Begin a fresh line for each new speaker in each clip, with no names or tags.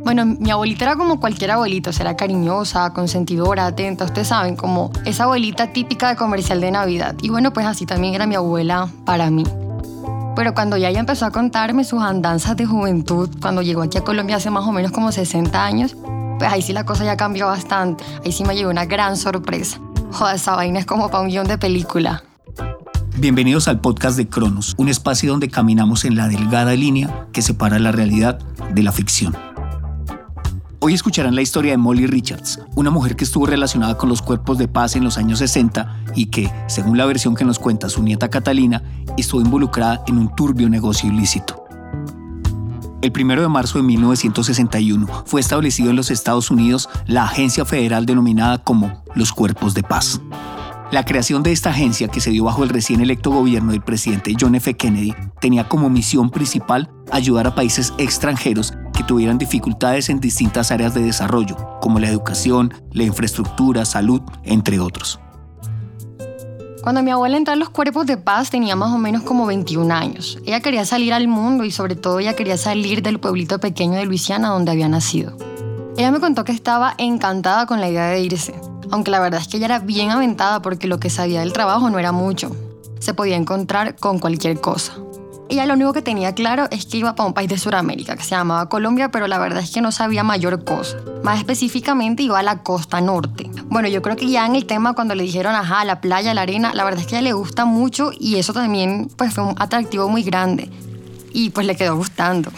Bueno, mi abuelita era como cualquier abuelito, era cariñosa, consentidora, atenta, ustedes saben, como esa abuelita típica de comercial de Navidad. Y bueno, pues así también era mi abuela para mí. Pero cuando ya ella empezó a contarme sus andanzas de juventud, cuando llegó aquí a Colombia hace más o menos como 60 años, pues ahí sí la cosa ya cambió bastante. Ahí sí me llegó una gran sorpresa. Joder, esa vaina es como para un guión de película.
Bienvenidos al podcast de Cronos, un espacio donde caminamos en la delgada línea que separa la realidad de la ficción. Hoy escucharán la historia de Molly Richards, una mujer que estuvo relacionada con los cuerpos de paz en los años 60 y que, según la versión que nos cuenta su nieta Catalina, estuvo involucrada en un turbio negocio ilícito. El 1 de marzo de 1961 fue establecido en los Estados Unidos la agencia federal denominada como los Cuerpos de Paz. La creación de esta agencia, que se dio bajo el recién electo gobierno del presidente John F. Kennedy, tenía como misión principal ayudar a países extranjeros que tuvieran dificultades en distintas áreas de desarrollo, como la educación, la infraestructura, salud, entre otros.
Cuando mi abuela entró a los Cuerpos de Paz tenía más o menos como 21 años. Ella quería salir al mundo y sobre todo ella quería salir del pueblito pequeño de Luisiana donde había nacido. Ella me contó que estaba encantada con la idea de irse, aunque la verdad es que ella era bien aventada porque lo que sabía del trabajo no era mucho. Se podía encontrar con cualquier cosa. Ella lo único que tenía claro es que iba para un país de Sudamérica que se llamaba Colombia, pero la verdad es que no sabía mayor cosa. Más específicamente iba a la costa norte. Bueno, yo creo que ya en el tema cuando le dijeron, la playa, la arena, la verdad es que a ella le gusta mucho y eso también pues fue un atractivo muy grande. Y pues le quedó gustando.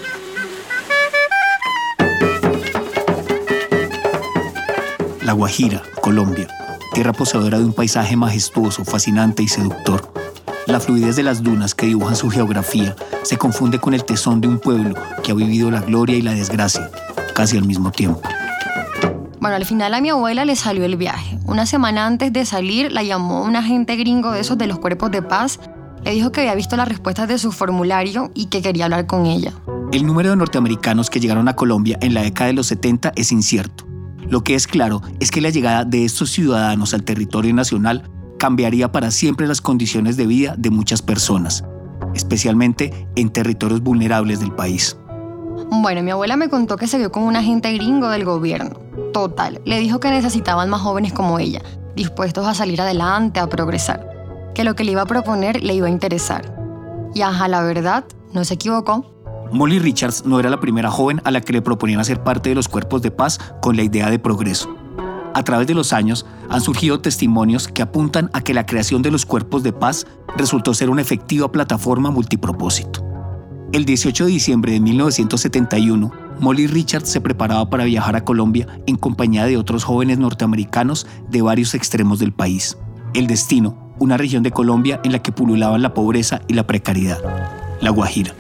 La Guajira, Colombia, tierra poseedora de un paisaje majestuoso, fascinante y seductor. La fluidez de las dunas que dibujan su geografía se confunde con el tesón de un pueblo que ha vivido la gloria y la desgracia, casi al mismo tiempo.
Bueno, al final a mi abuela le salió el viaje. Una semana antes de salir, la llamó un agente gringo de esos de los Cuerpos de Paz. Le dijo que había visto las respuestas de su formulario y que quería hablar con ella.
El número de norteamericanos que llegaron a Colombia en la década de los 70 es incierto. Lo que es claro es que la llegada de estos ciudadanos al territorio nacional cambiaría para siempre las condiciones de vida de muchas personas, especialmente en territorios vulnerables del país.
Bueno, mi abuela me contó que se vio con un agente gringo del gobierno. Total, le dijo que necesitaban más jóvenes como ella, dispuestos a salir adelante, a progresar, que lo que le iba a proponer le iba a interesar. Y la verdad, no se equivocó.
Molly Richards no era la primera joven a la que le proponían hacer parte de los Cuerpos de Paz con la idea de progreso. A través de los años han surgido testimonios que apuntan a que la creación de los Cuerpos de Paz resultó ser una efectiva plataforma multipropósito. El 18 de diciembre de 1971, Molly Richards se preparaba para viajar a Colombia en compañía de otros jóvenes norteamericanos de varios extremos del país. El destino, una región de Colombia en la que pululaban la pobreza y la precariedad, la Guajira.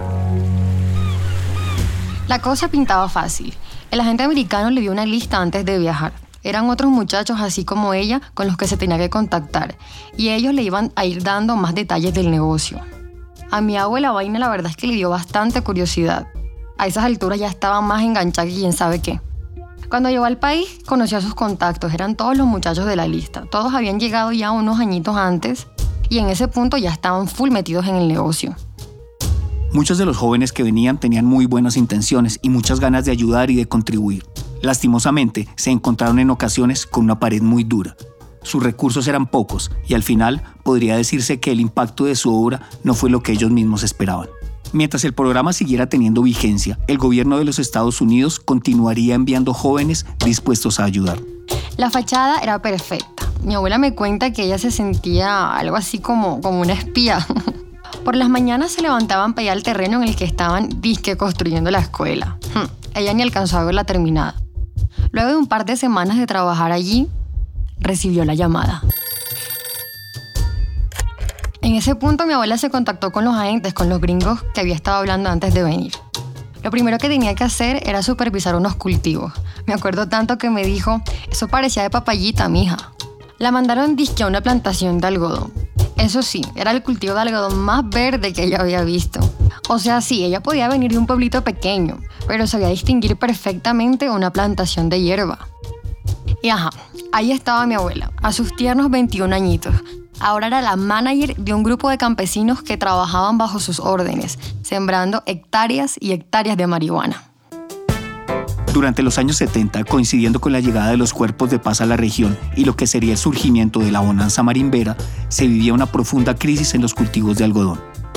La cosa pintaba fácil. El agente americano le dio una lista antes de viajar. Eran otros muchachos así como ella con los que se tenía que contactar y ellos le iban a ir dando más detalles del negocio. A mi abuela vaina la verdad es que le dio bastante curiosidad. A esas alturas ya estaba más enganchada que quién sabe qué. Cuando llegó al país conoció a sus contactos, eran todos los muchachos de la lista. Todos habían llegado ya unos añitos antes y en ese punto ya estaban full metidos en el negocio.
Muchos de los jóvenes que venían tenían muy buenas intenciones y muchas ganas de ayudar y de contribuir. Lastimosamente, se encontraron en ocasiones con una pared muy dura. Sus recursos eran pocos y al final podría decirse que el impacto de su obra no fue lo que ellos mismos esperaban. Mientras el programa siguiera teniendo vigencia, el gobierno de los Estados Unidos continuaría enviando jóvenes dispuestos a ayudar.
La fachada era perfecta. Mi abuela me cuenta que ella se sentía algo así como una espía. Por las mañanas se levantaban para ir al terreno en el que estaban construyendo la escuela. Ella ni alcanzó a verla terminada. Luego de un par de semanas de trabajar allí, recibió la llamada. En ese punto mi abuela se contactó con los agentes, con los gringos que había estado hablando antes de venir. Lo primero que tenía que hacer era supervisar unos cultivos. Me acuerdo tanto que me dijo, eso parecía de papayita, mija. La mandaron a una plantación de algodón. Eso sí, era el cultivo de algodón más verde que ella había visto. O sea, sí, ella podía venir de un pueblito pequeño, pero sabía distinguir perfectamente una plantación de hierba. Y ahí estaba mi abuela, a sus tiernos 21 añitos. Ahora era la manager de un grupo de campesinos que trabajaban bajo sus órdenes, sembrando hectáreas y hectáreas de marihuana.
Durante los años 70, coincidiendo con la llegada de los cuerpos de paz a la región y lo que sería el surgimiento de la bonanza marimbera, se vivía una profunda crisis en los cultivos de algodón.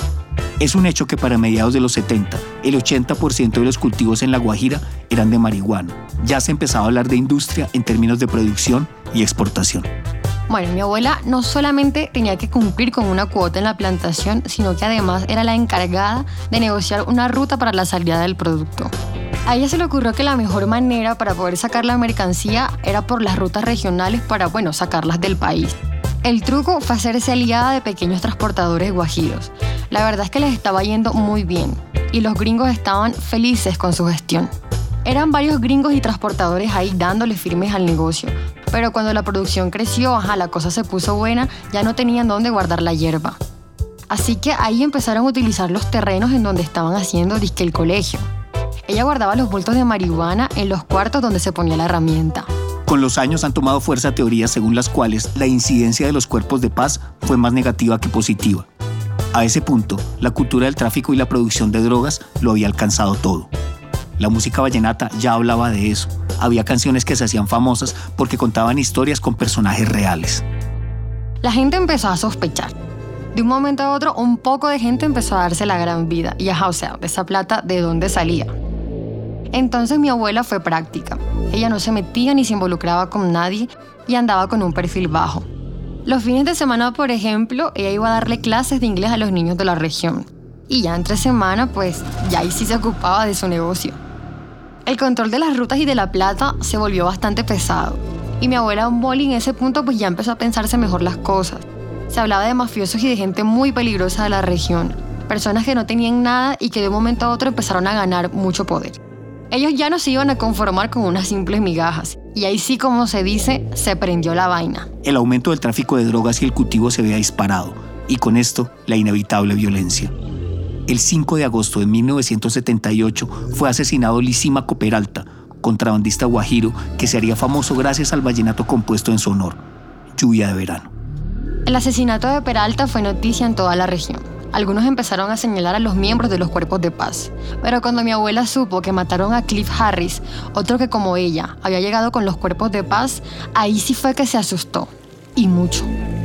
Es un hecho que para mediados de los 70, el 80% de los cultivos en La Guajira eran de marihuana. Ya se empezaba a hablar de industria en términos de producción y exportación.
Bueno, mi abuela no solamente tenía que cumplir con una cuota en la plantación, sino que además era la encargada de negociar una ruta para la salida del producto. A ella se le ocurrió que la mejor manera para poder sacar la mercancía era por las rutas regionales para, sacarlas del país. El truco fue hacerse aliada de pequeños transportadores guajiros. La verdad es que les estaba yendo muy bien y los gringos estaban felices con su gestión. Eran varios gringos y transportadores ahí dándole firmes al negocio, pero cuando la producción creció, la cosa se puso buena, ya no tenían dónde guardar la hierba. Así que ahí empezaron a utilizar los terrenos en donde estaban haciendo el colegio. Ella guardaba los bultos de marihuana en los cuartos donde se ponía la herramienta.
Con los años han tomado fuerza teorías según las cuales la incidencia de los cuerpos de paz fue más negativa que positiva. A ese punto, la cultura del tráfico y la producción de drogas lo había alcanzado todo. La música vallenata ya hablaba de eso. Había canciones que se hacían famosas porque contaban historias con personajes reales.
La gente empezó a sospechar. De un momento a otro, un poco de gente empezó a darse la gran vida. Y esa plata, ¿de dónde salía? Entonces mi abuela fue práctica. Ella no se metía ni se involucraba con nadie y andaba con un perfil bajo. Los fines de semana, por ejemplo, ella iba a darle clases de inglés a los niños de la región. Y ya entre semana, ya ahí sí se ocupaba de su negocio. El control de las rutas y de la plata se volvió bastante pesado. Y mi abuela Molly en ese punto ya empezó a pensarse mejor las cosas. Se hablaba de mafiosos y de gente muy peligrosa de la región. Personas que no tenían nada y que de un momento a otro empezaron a ganar mucho poder. Ellos ya no se iban a conformar con unas simples migajas. Y ahí sí, como se dice, se prendió la vaina.
El aumento del tráfico de drogas y el cultivo se había disparado. Y con esto, la inevitable violencia. El 5 de agosto de 1978 fue asesinado Lisímaco Peralta, contrabandista guajiro que se haría famoso gracias al vallenato compuesto en su honor, Lluvia de Verano.
El asesinato de Peralta fue noticia en toda la región. Algunos empezaron a señalar a los miembros de los cuerpos de paz. Pero cuando mi abuela supo que mataron a Cliff Harris, otro que como ella había llegado con los cuerpos de paz, ahí sí fue que se asustó. Y mucho.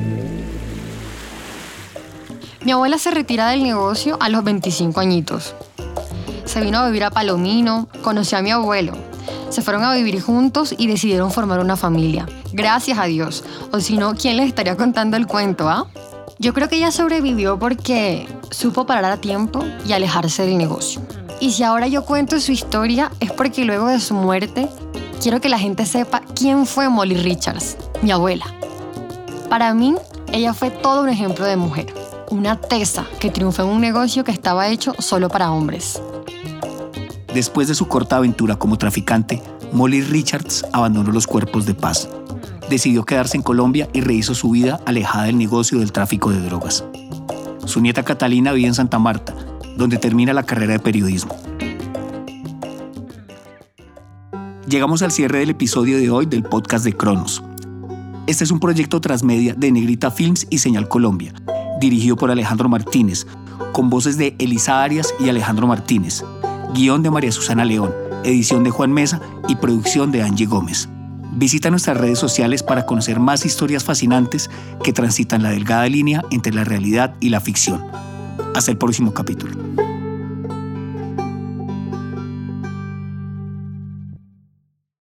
Mi abuela se retira del negocio a los 25 añitos. Se vino a vivir a Palomino, conoció a mi abuelo. Se fueron a vivir juntos y decidieron formar una familia. Gracias a Dios. O si no, ¿quién les estaría contando el cuento, Yo creo que ella sobrevivió porque supo parar a tiempo y alejarse del negocio. Y si ahora yo cuento su historia es porque luego de su muerte quiero que la gente sepa quién fue Molly Richards, mi abuela. Para mí, ella fue todo un ejemplo de mujer. Una tesa que triunfó en un negocio que estaba hecho solo para hombres.
Después de su corta aventura como traficante, Molly Richards abandonó los cuerpos de paz. Decidió quedarse en Colombia y rehizo su vida alejada del negocio del tráfico de drogas. Su nieta Catalina vive en Santa Marta, donde termina la carrera de periodismo. Llegamos al cierre del episodio de hoy del podcast de Cronos. Este es un proyecto transmedia de Negrita Films y Señal Colombia, dirigido por Alejandro Martínez, con voces de Elisa Arias y Alejandro Martínez, guión de María Susana León, edición de Juan Mesa y producción de Angie Gómez. Visita nuestras redes sociales para conocer más historias fascinantes que transitan la delgada línea entre la realidad y la ficción. Hasta el próximo capítulo.